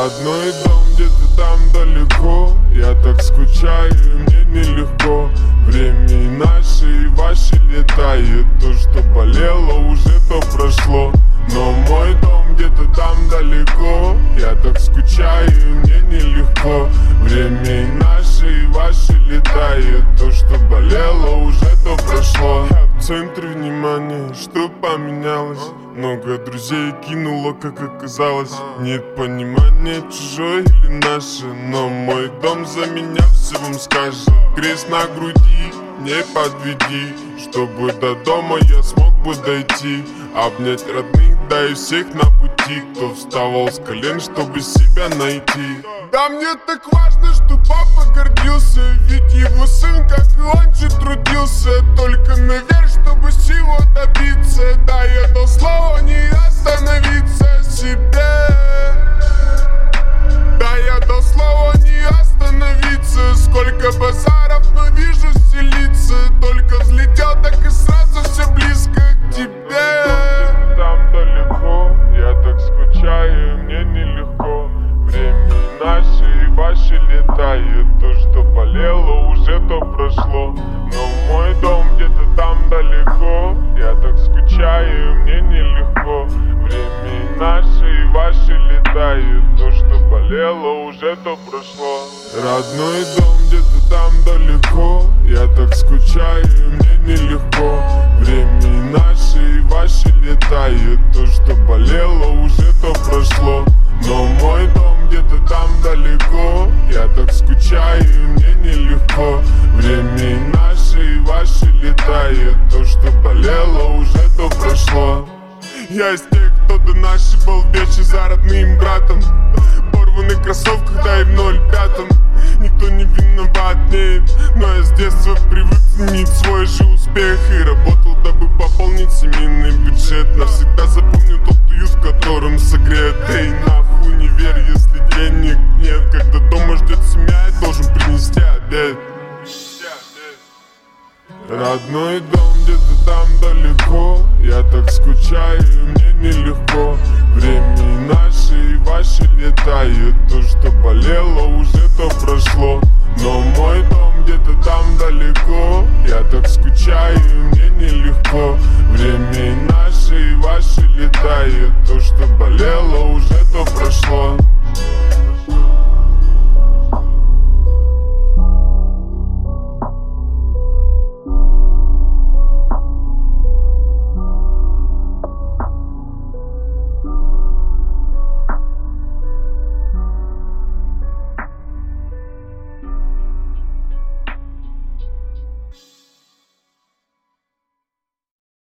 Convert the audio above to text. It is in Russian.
Родной дом где-то там далеко, я так скучаю, и мне нелегко. Время и наши, и ваши летает. То, что болело, уже то прошло. Но мой дом где-то там далеко, я так скучаю, и мне нелегко. Время и наши, и ваши летает. То, что болело, уже то прошло. Я в центре внимания, что поменялось? Много друзей кинуло, как оказалось. Нет понимания, чужой или наше. Но мой дом за меня все вам скажет. Крест на груди, не подведи, чтобы до дома я смог бы дойти. Обнять родных, да и всех на пути, кто вставал с колен, чтобы себя найти. Да мне так важно, что папа гордился, ведь его сын, как и он, же трудился. Только наверх, чтобы всего добиться. Да, я дал слово не остановиться себе. Да, я дал слово не остановиться. Сколько базаров, но вижу все лица. Только взлетел, так и сразу все близко к тебе. Там далеко, я так скучаю, мне нелегко. Время наши и ваши летает. То, что болело, уже то прошло. Но мой дом где-то там далеко, я так скучаю, мне нелегко. Время наши и ваши летает. То, что болело, уже то прошло. Родной дом где-то там далеко, я так скучаю, мне нелегко. Время наши и ваши летает. То, что болело, уже то прошло. Но мой дом где-то там далеко, я так скучаю, мне нелегко. Время наши и ваши летает. То, что болело, уже то прошло. Я из тех, кто до нашей был вечер за родным братом. Порванных кроссовках, да и в 05-м. Никто не виноват, нет. Но я с детства привык ценить свой же успех и работал, дабы пополнить семейный бюджет. Навсегда запомню тот уют, в котором согрет. Эй, нахуй не верь, если денег нет. Когда дома ждет семья, я должен принести обед. Родной дом где-то там далеко, я так скучаю, мне нелегко. Время наши и ваши летает. То, что болело, уже то прошло. Но мой дом где-то там далеко, я так